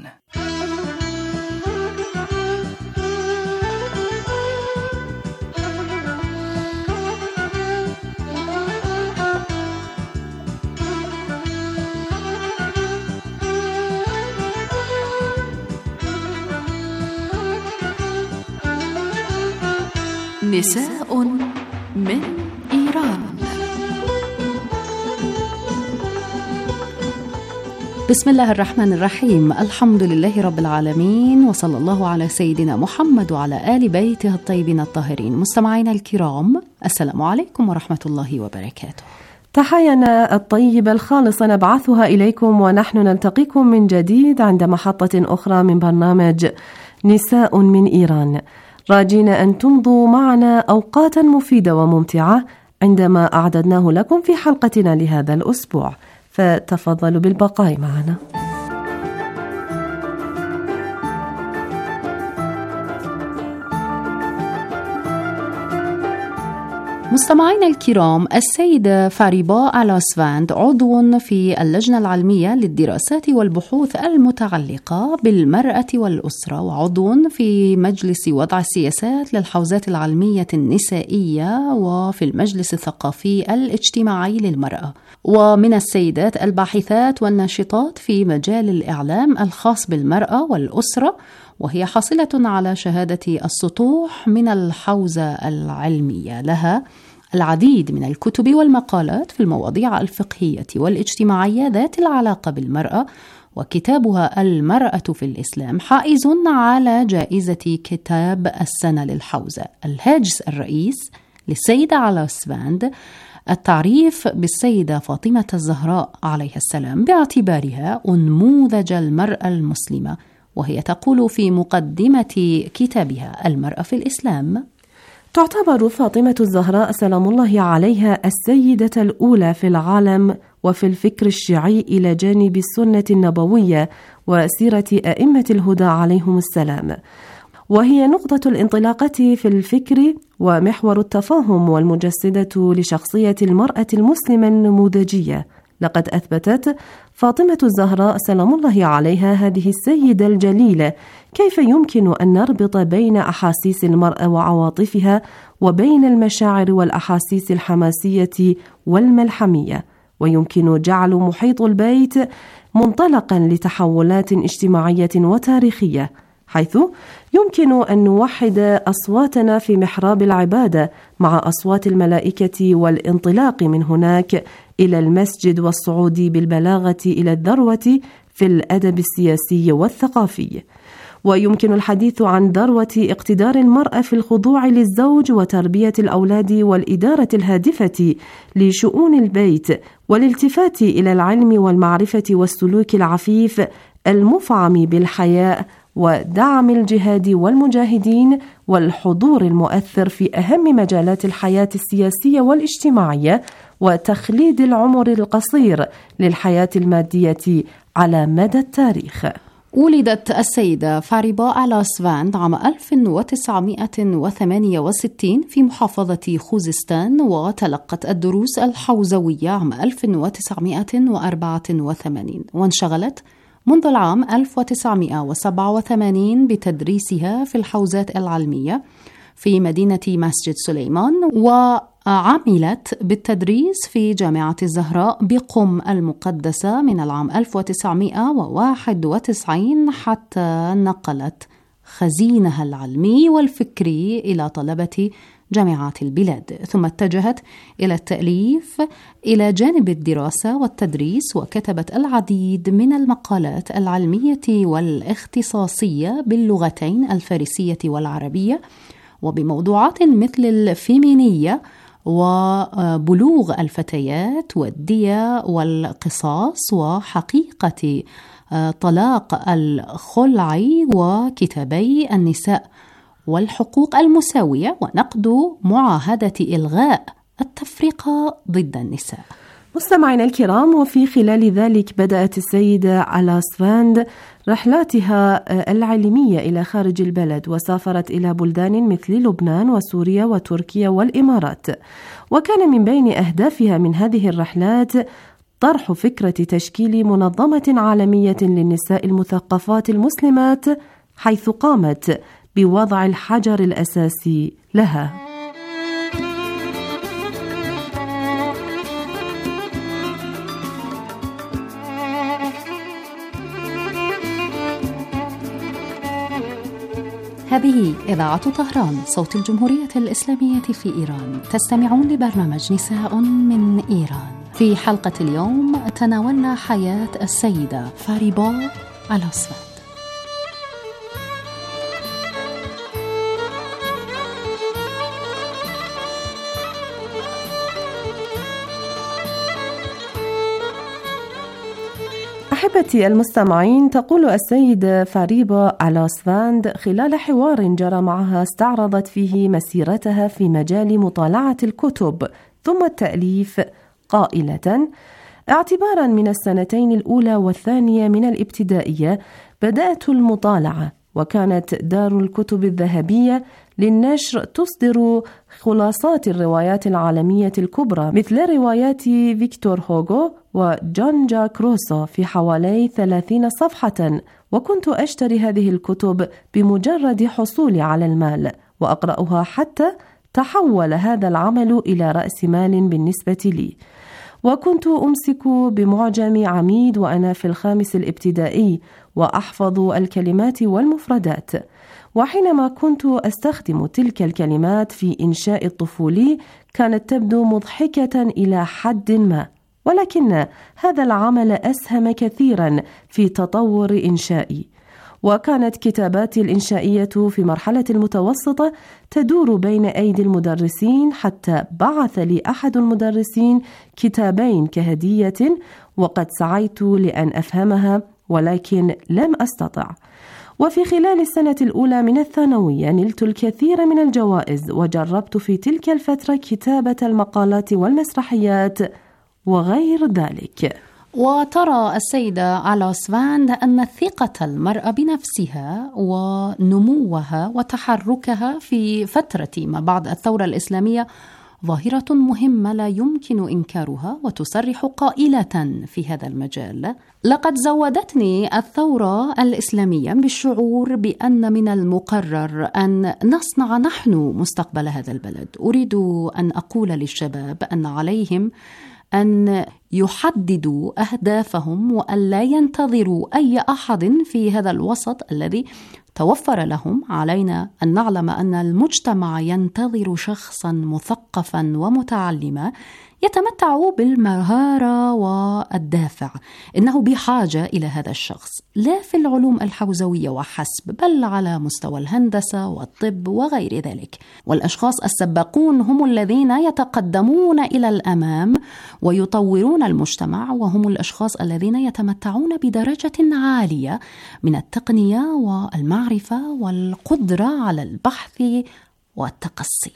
نساء من إيران. بسم الله الرحمن الرحيم. الحمد لله رب العالمين، وصلى الله على سيدنا محمد وعلى آل بيته الطيبين الطاهرين. مستمعينا الكرام، السلام عليكم ورحمة الله وبركاته. تحايانا الطيبة الخالصة نبعثها إليكم، ونحن نلتقيكم من جديد عند محطة أخرى من برنامج نساء من إيران. راجين أن تمضوا معنا أوقاتا مفيدة وممتعة عندما أعددناه لكم في حلقتنا لهذا الأسبوع، فتفضلوا بالبقاء معنا. مستمعينا الكرام، السيدة فاريبا ألاسفاند عضو في اللجنة العلمية للدراسات والبحوث المتعلقة بالمرأة والأسرة، وعضو في مجلس وضع السياسات للحوزات العلمية النسائية وفي المجلس الثقافي الاجتماعي للمرأة، ومن السيدات الباحثات والناشطات في مجال الإعلام الخاص بالمرأة والأسرة، وهي حاصلة على شهادة السطوح من الحوزة العلمية. لها العديد من الكتب والمقالات في المواضيع الفقهية والاجتماعية ذات العلاقة بالمرأة، وكتابها المرأة في الإسلام حائز على جائزة كتاب السنة للحوزة. الهاجس الرئيس للسيدة ألاسفاند التعريف بالسيدة فاطمة الزهراء عليها السلام باعتبارها أنموذج المرأة المسلمة، وهي تقول في مقدمة كتابها المرأة في الإسلام: تعتبر فاطمة الزهراء سلام الله عليها السيدة الأولى في العالم وفي الفكر الشيعي إلى جانب السنة النبوية وسيرة أئمة الهدى عليهم السلام، وهي نقطة الانطلاقة في الفكر ومحور التفاهم والمجسدة لشخصية المرأة المسلمة النموذجية. لقد أثبتت فاطمة الزهراء سلام الله عليها هذه السيدة الجليلة كيف يمكن أن نربط بين أحاسيس المرأة وعواطفها وبين المشاعر والأحاسيس الحماسية والملحمية، ويمكن جعل محيط البيت منطلقا لتحولات اجتماعية وتاريخية، حيث يمكن أن نوحد أصواتنا في محراب العبادة مع أصوات الملائكة والانطلاق من هناك إلى المسجد والصعود بالبلاغة إلى الذروة في الأدب السياسي والثقافي. ويمكن الحديث عن ذروة اقتدار المرأة في الخضوع للزوج وتربية الأولاد والإدارة الهادفة لشؤون البيت والالتفات إلى العلم والمعرفة والسلوك العفيف المفعم بالحياء ودعم الجهاد والمجاهدين والحضور المؤثر في أهم مجالات الحياة السياسية والاجتماعية وتخليد العمر القصير للحياة المادية على مدى التاريخ. ولدت السيدة فاريبا ألاسفاند عام ألف وتسعمائة وثمانية وستين في محافظة خوزستان، وتلقت الدروس الحوزوية عام ألف وتسعمائة وأربعة وثمانين، وانشغلت منذ العام ألف وتسعمائة وسبعة وثمانين بتدريسها في الحوزات العلمية في مدينة مسجد سليمان، وعملت بالتدريس في جامعة الزهراء بقم المقدسة من العام ألف وتسعمائة وواحد وتسعين حتى نقلت خزينها العلمي والفكري إلى طلبة جامعات البلاد، ثم اتجهت إلى التأليف إلى جانب الدراسة والتدريس، وكتبت العديد من المقالات العلمية والاختصاصية باللغتين الفارسية والعربية، وبموضوعات مثل الفيمينية وبلوغ الفتيات والدية والقصاص وحقيقة طلاق الخلع وكتابي النساء والحقوق المساوية ونقد معاهدة إلغاء التفرقة ضد النساء. مستمعينا الكرام، وفي خلال ذلك بدأت السيدة ألاسفاند رحلاتها العلمية إلى خارج البلد، وسافرت إلى بلدان مثل لبنان وسوريا وتركيا والإمارات. وكان من بين أهدافها من هذه الرحلات طرح فكرة تشكيل منظمة عالمية للنساء المثقفات المسلمات، حيث قامت بوضع الحجر الأساسي لها. هذه إذاعة طهران، صوت الجمهورية الإسلامية في إيران. تستمعون لبرنامج نساء من إيران. في حلقة اليوم تناولنا حياة السيدة فاريبا ألاسفاند. أحبتي أحبتي المستمعين، تقول السيدة فاريبا ألاسفاند خلال حوار جرى معها استعرضت فيه مسيرتها في مجال مطالعة الكتب ثم التأليف قائلة: اعتبارا من السنتين الأولى والثانية من الابتدائية بدأت المطالعة، وكانت دار الكتب الذهبية للنشر تصدر خلاصات الروايات العالمية الكبرى مثل روايات فيكتور هوغو وجون جاك روسو في حوالي ثلاثين صفحة، وكنت أشتري هذه الكتب بمجرد حصولي على المال وأقرأها حتى تحول هذا العمل إلى رأس مال بالنسبة لي. وكنت أمسك بمعجم عميد وأنا في الخامس الابتدائي وأحفظ الكلمات والمفردات، وحينما كنت أستخدم تلك الكلمات في إنشاء الطفولي كانت تبدو مضحكة إلى حد ما، ولكن هذا العمل أسهم كثيرا في تطور إنشائي. وكانت كتاباتي الإنشائية في مرحلة المتوسطة تدور بين أيدي المدرسين، حتى بعث لي أحد المدرسين كتابين كهدية، وقد سعيت لأن أفهمها ولكن لم أستطع. وفي خلال السنة الأولى من الثانوية نلت الكثير من الجوائز، وجربت في تلك الفترة كتابة المقالات والمسرحيات وغير ذلك. وترى السيدة ألاسفاند أن ثقة المرأة بنفسها ونموها وتحركها في فترة ما بعد الثورة الإسلامية ظاهرة مهمة لا يمكن إنكارها، وتصرح قائلة في هذا المجال: لقد زودتني الثورة الإسلامية بالشعور بأن من المقرر أن نصنع نحن مستقبل هذا البلد. أريد أن أقول للشباب أن عليهم أن يحددوا أهدافهم وأن لا ينتظروا أي أحد في هذا الوسط الذي توفر لهم. علينا أن نعلم أن المجتمع ينتظر شخصا مثقفا ومتعلما يتمتع بالمهارة والدافع. إنه بحاجة إلى هذا الشخص لا في العلوم الحوزوية وحسب، بل على مستوى الهندسة والطب وغير ذلك. والأشخاص السباقون هم الذين يتقدمون إلى الأمام ويطورون المجتمع، وهم الأشخاص الذين يتمتعون بدرجة عالية من التقنية والمعرفة والقدرة على البحث والتقصي.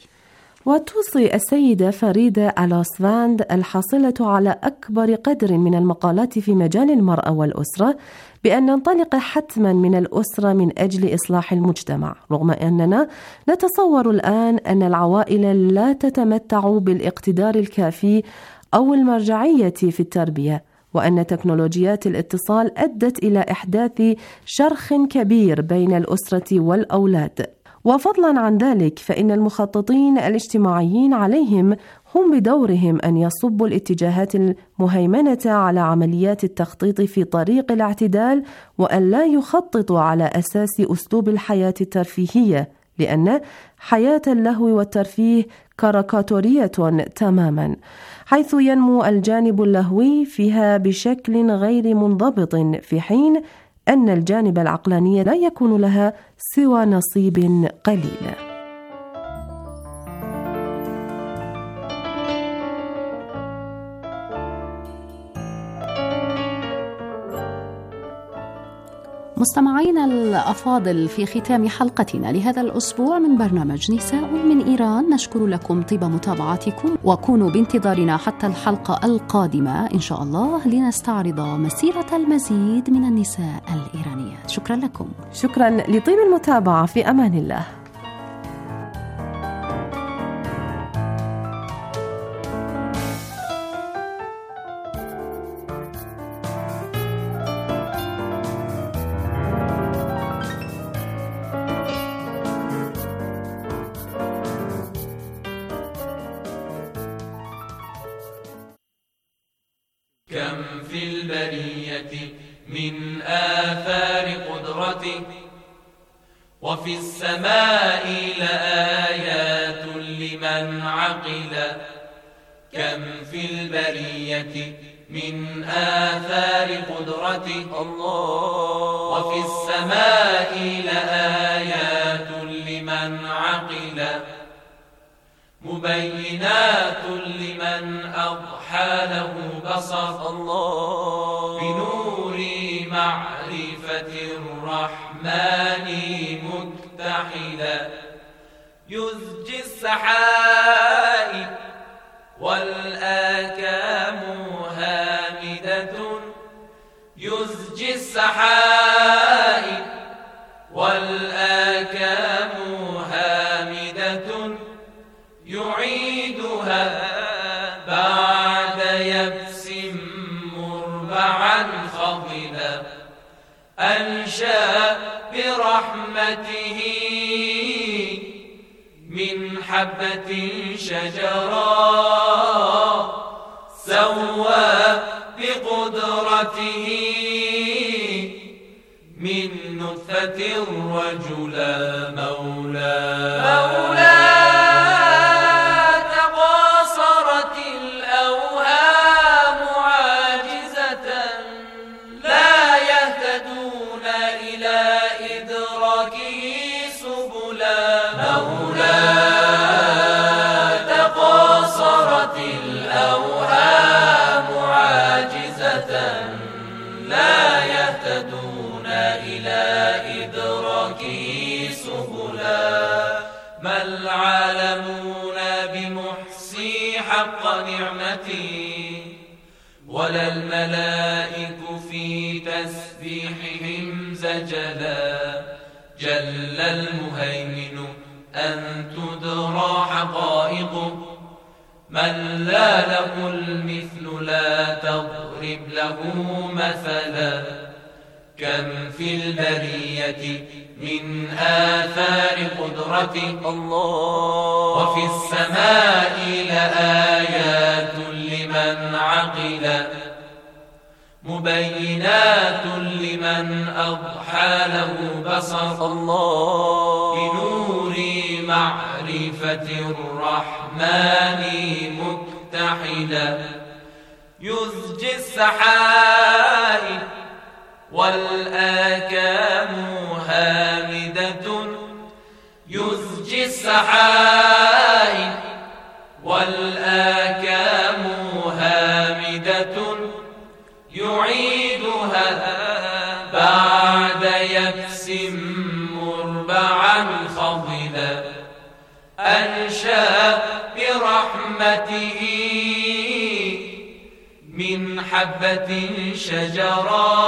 وتوصي السيدة فريدة ألاسفاند الحاصلة على أكبر قدر من المقالات في مجال المرأة والأسرة بأن ننطلق حتما من الأسرة من أجل إصلاح المجتمع، رغم أننا نتصور الآن أن العوائل لا تتمتع بالاقتدار الكافي أو المرجعية في التربية، وأن تكنولوجيات الاتصال أدت إلى إحداث شرخ كبير بين الأسرة والأولاد. وفضلا عن ذلك فإن المخططين الاجتماعيين عليهم هم بدورهم أن يصبوا الاتجاهات المهيمنة على عمليات التخطيط في طريق الاعتدال، وأن لا يخططوا على أساس أسلوب الحياة الترفيهية، لأن حياة اللهو والترفيه كاريكاتورية تماما، حيث ينمو الجانب اللهوي فيها بشكل غير منضبط، في حين أن الجانب العقلاني لا يكون لها سوى نصيب قليل. مستمعينا الأفاضل، في ختام حلقتنا لهذا الأسبوع من برنامج نساء من إيران، نشكر لكم طيب متابعتكم، وكونوا بانتظارنا حتى الحلقة القادمة إن شاء الله لنستعرض مسيرة المزيد من النساء الإيرانيات. شكرا لكم. شكرا لطيب المتابعة، في أمان الله. كم في البرية من آثار قدرته، وفي السماء لآيات لمن عقل. كم في البرية من آثار قدرته، الله، وفي السماء لآيات لمن عقل، مبينات لمن أضحى له بصر، الله، بنور الرحمن مكتحلا يزجي السحائب والآكام هامدة يزجي السحائب والآكام هامدة يعيدها بعد يبس مربعا خضلا أنشأ برحمته من حبة شجرا سوى بقدرته من نطفة الرجل مولا مولا تقاصرت الأوهام عاجزة لا يهتدون إلى إدراكه سبلا مولا تقاصرت الأوهام عاجزة لا يهتدون إلى إدراكه سبلا ما العالمون بمحصي حق نعمتي ولا الملائك في تسبيحهم زجلا جل المهيمن أن تدرى حقائقه من لا له المثل لا تضرب له مثلا كم في البرية من آثار قدرته الله وفي السماء لآيات لمن عقل مبينات لمن أضحى له بصر الله بنور معرفة الرحمن مكتحلا يزجي السحائب والآكام هامدة يزجي السحائب والآكام هامدة يعيدها بعد يبس مربعا خضلا أنشأ برحمته من حبة شجرا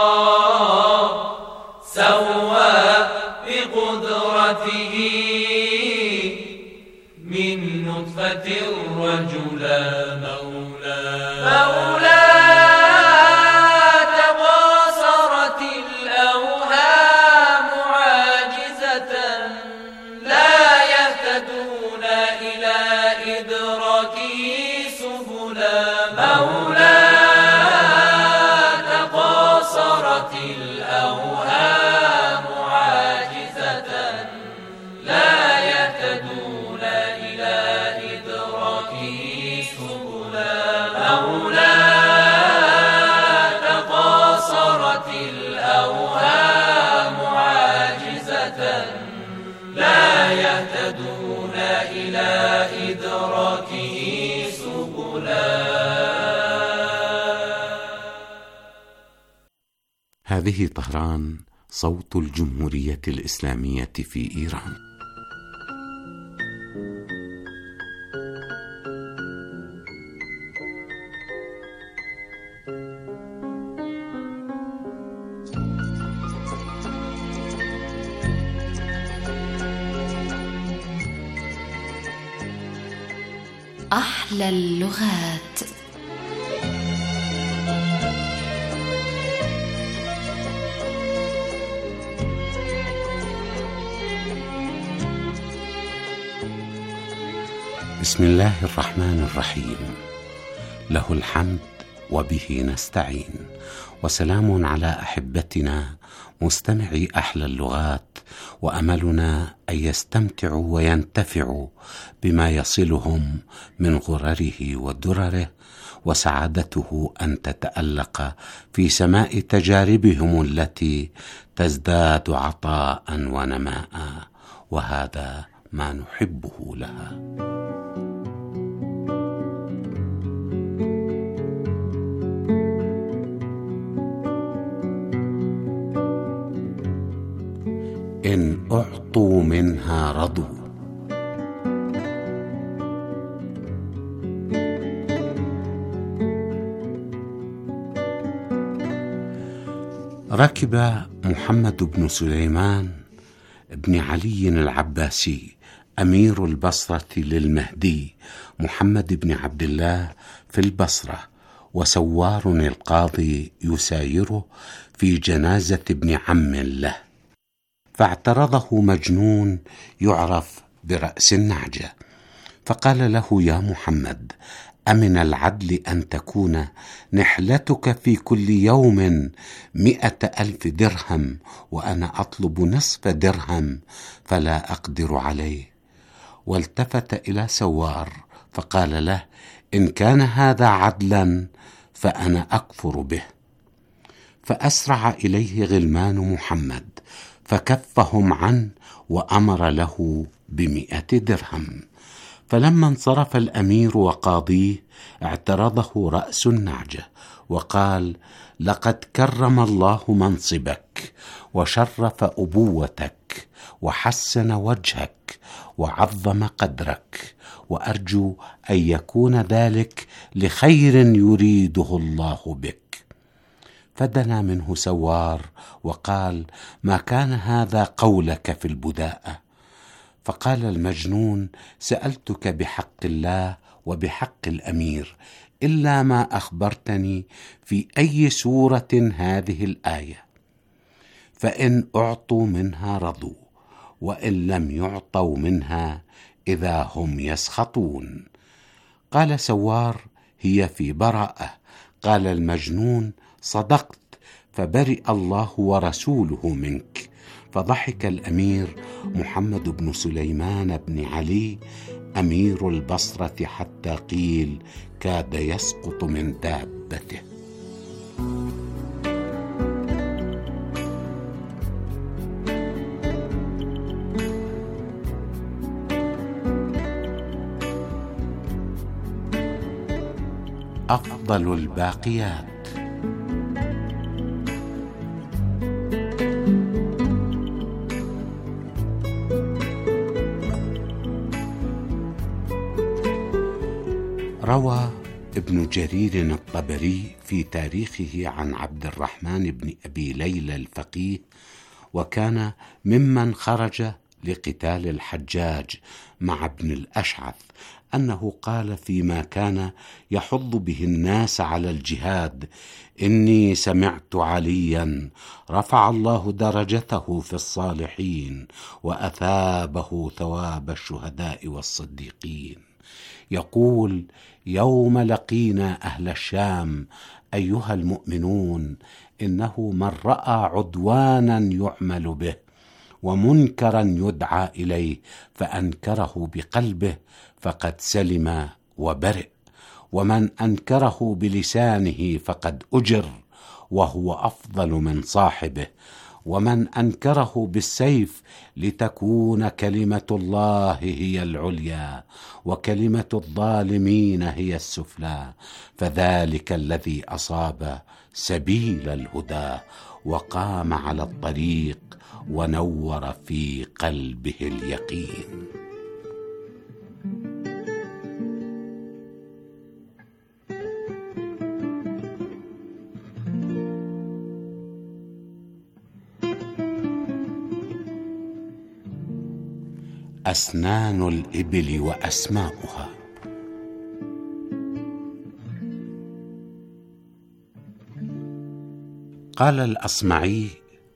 سوى بقدرته من نطفة الرجل مولا مولا تقاصرت الأوهام عاجزة لا يهتدون إلى إدراكه سبلا مولا تقاصرت الأوهام عاجزة لا يهتدون إلى إدراكه سبلا مولا تقاصرت الأوهام عاجزة لا يهتدون إلى إدراكه سبلا. هذه طهران صوت الجمهورية الإسلامية في إيران. أحلى اللغات. بسم الله الرحمن الرحيم. له الحمد وبه نستعين، وسلام على أحبتنا مستمعي أحلى اللغات، وأملنا أن يستمتعوا وينتفعوا بما يصلهم من غرره ودرره، وسعادته أن تتألق في سماء تجاربهم التي تزداد عطاء ونماء، وهذا ما نحبه لها. وإن أعطوا منها رضوا. ركب محمد بن سليمان بن علي العباسي أمير البصرة للمهدي محمد بن عبد الله في البصرة، وسوار القاضي يسايره في جنازة ابن عم له، فاعترضه مجنون يعرف برأس النعجة، فقال له: يا محمد، أمن العدل أن تكون نحلتك في كل يوم مئة ألف درهم وأنا أطلب نصف درهم فلا أقدر عليه؟ والتفت إلى سوار فقال له: إن كان هذا عدلا فأنا أكفر به. فأسرع إليه غلمان محمد فكفهم عنه وأمر له بمئة درهم. فلما انصرف الأمير وقاضيه اعترضه رأس النعجة وقال: لقد كرم الله منصبك وشرف أبوتك وحسن وجهك وعظم قدرك، وأرجو أن يكون ذلك لخير يريده الله بك. فدنا منه سوار وقال: ما كان هذا قولك في البداءة؟ فقال المجنون: سألتك بحق الله وبحق الأمير إلا ما أخبرتني في أي سورة هذه الآية، فإن أعطوا منها رضوا وإن لم يعطوا منها إذا هم يسخطون. قال سوار: هي في براءة. قال المجنون: صدقت، فبرئ الله ورسوله منك. فضحك الأمير محمد بن سليمان بن علي أمير البصرة حتى قيل كاد يسقط من دابته. أفضل الباقيات. روى ابن جرير الطبري في تاريخه عن عبد الرحمن بن أبي ليلى الفقيه، وكان ممن خرج لقتال الحجاج مع ابن الأشعث، أنه قال فيما كان يحض به الناس على الجهاد: إني سمعت عليا رفع الله درجته في الصالحين وأثابه ثواب الشهداء والصديقين، يقول: يوم لقينا أهل الشام أيها المؤمنون، إنه من رأى عدوانا يعمل به ومنكرا يدعى إليه فأنكره بقلبه فقد سلم وبرئ، ومن أنكره بلسانه فقد أجر وهو أفضل من صاحبه، ومن أنكره بالسيف لتكون كلمة الله هي العليا وكلمة الظالمين هي السفلى، فذلك الذي أصاب سبيل الهدى وقام على الطريق ونور في قلبه اليقين. أسنان الإبل وأسماؤها. قال الأصمعي: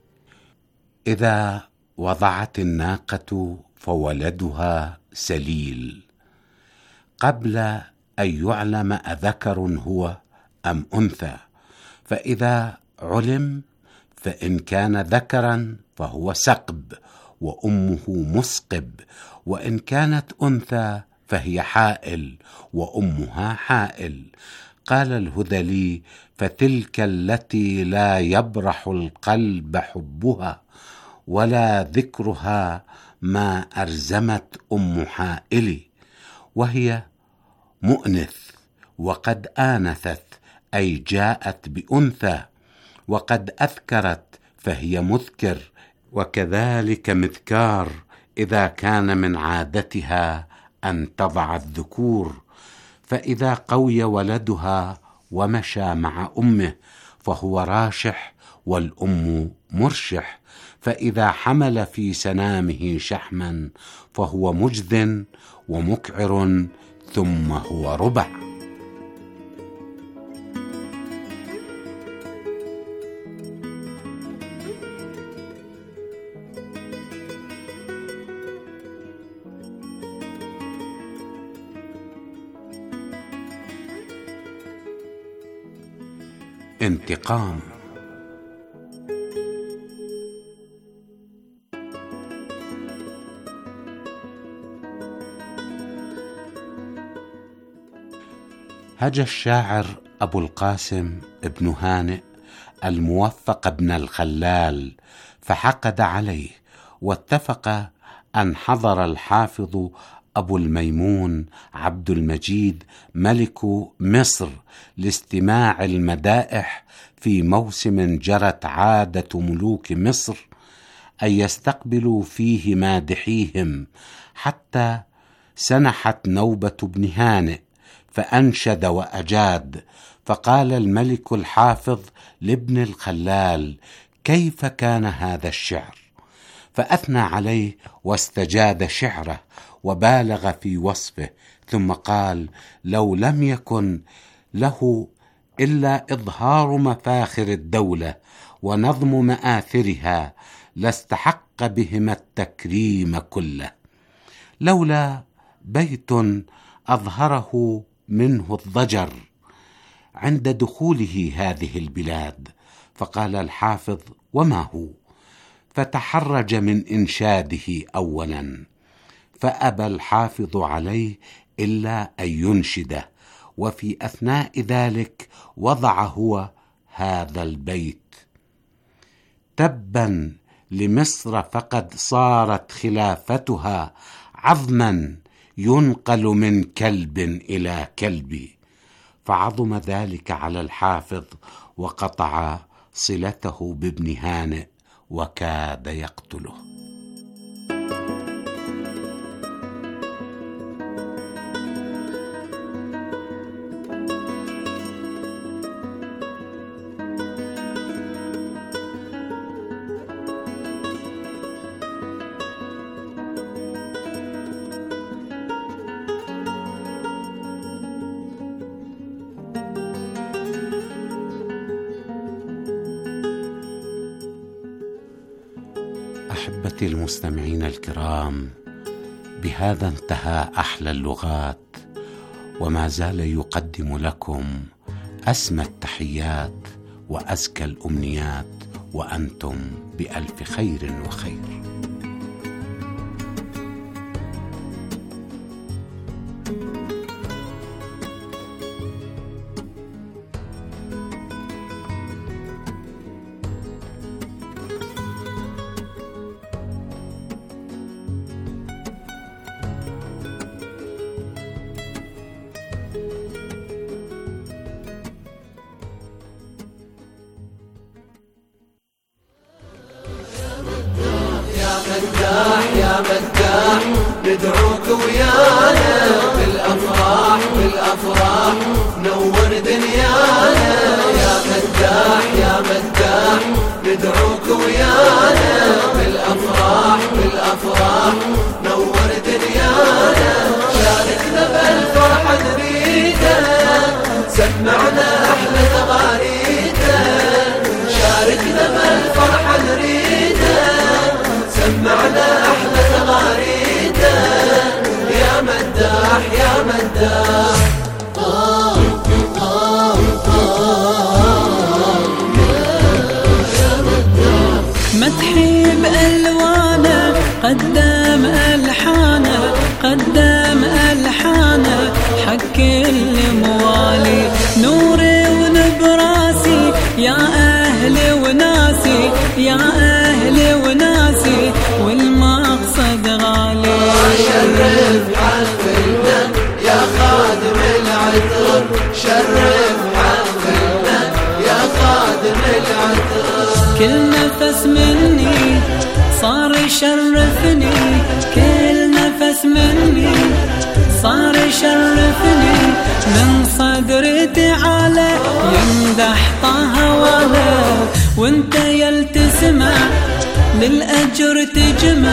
إذا وضعت الناقة فولدها سليل قبل أن يعلم أذكر هو أم أنثى، فإذا علم فإن كان ذكرا فهو سقب وأمه مسقب، وإن كانت أنثى فهي حائل وأمها حائل. قال الهذلي: فتلك التي لا يبرح القلب حبها ولا ذكرها ما أرزمت أم حائل، وهي مؤنث وقد آنثت أي جاءت بأنثى، وقد أذكرت فهي مذكر وكذلك مذكار إذا كان من عادتها أن تضع الذكور، فإذا قوي ولدها ومشى مع أمه فهو راشح والأم مرشح، فإذا حمل في سنامه شحما فهو مجذ ومكعر ثم هو ربع. انتقام. هجا الشاعر أبو القاسم ابن هانئ الموفق ابن الخلال فحقد عليه، واتفق أن حضر الحافظ أبو الميمون عبد المجيد ملك مصر لاستماع المدائح في موسم جرت عادة ملوك مصر أن يستقبلوا فيه مادحيهم، حتى سنحت نوبة ابن هانئ فأنشد وأجاد، فقال الملك الحافظ لابن الخلال: كيف كان هذا الشعر؟ فأثنى عليه واستجاد شعره وبالغ في وصفه، ثم قال: لو لم يكن له إلا إظهار مفاخر الدولة ونظم مآثرها لاستحق بهما التكريم كله، لولا بيت أظهره منه الضجر عند دخوله هذه البلاد. فقال الحافظ: وما هو؟ فتحرج من إنشاده أولا، فأبى الحافظ عليه إلا أن ينشده، وفي أثناء ذلك وضع هو هذا البيت: تبا لمصر فقد صارت خلافتها عظما ينقل من كلب إلى كلب. فعظم ذلك على الحافظ وقطع صلته بابن هانئ وكاد يقتله. أحبتي المستمعين الكرام، بهذا انتهى أحلى اللغات، وما زال يقدم لكم أسمى التحيات وأزكى الأمنيات، وأنتم بألف خير وخير. مداح يا مداح ندعوك ويانا بالأفراح بالأفراح نور دنيانا. يا مداح يا مداح ندعوك ويانا بالأفراح بالأفراح نور دنيانا. شاركنا بالفرحة نريدها سمعنا أحلى تغانينا. شاركنا بالفرحة نريدها سمعنا أحلى تغانينا. يا مداح يا مداح مدحي بألوانه قدام ألحانه قدام ألحانه حق كل موالي. نوري ونبراسي يا أهلي وناسي يا أهلي وناسي والمقصد غالي. شرف حفلنا يا خادم العطر شرف حفلنا يا خادم العطر. كل نفس مني يشرفني كل نفس مني، صار يشرفني من صدر تعالى يمدح طه وانا، وانت يلتسمع للأجر تجمع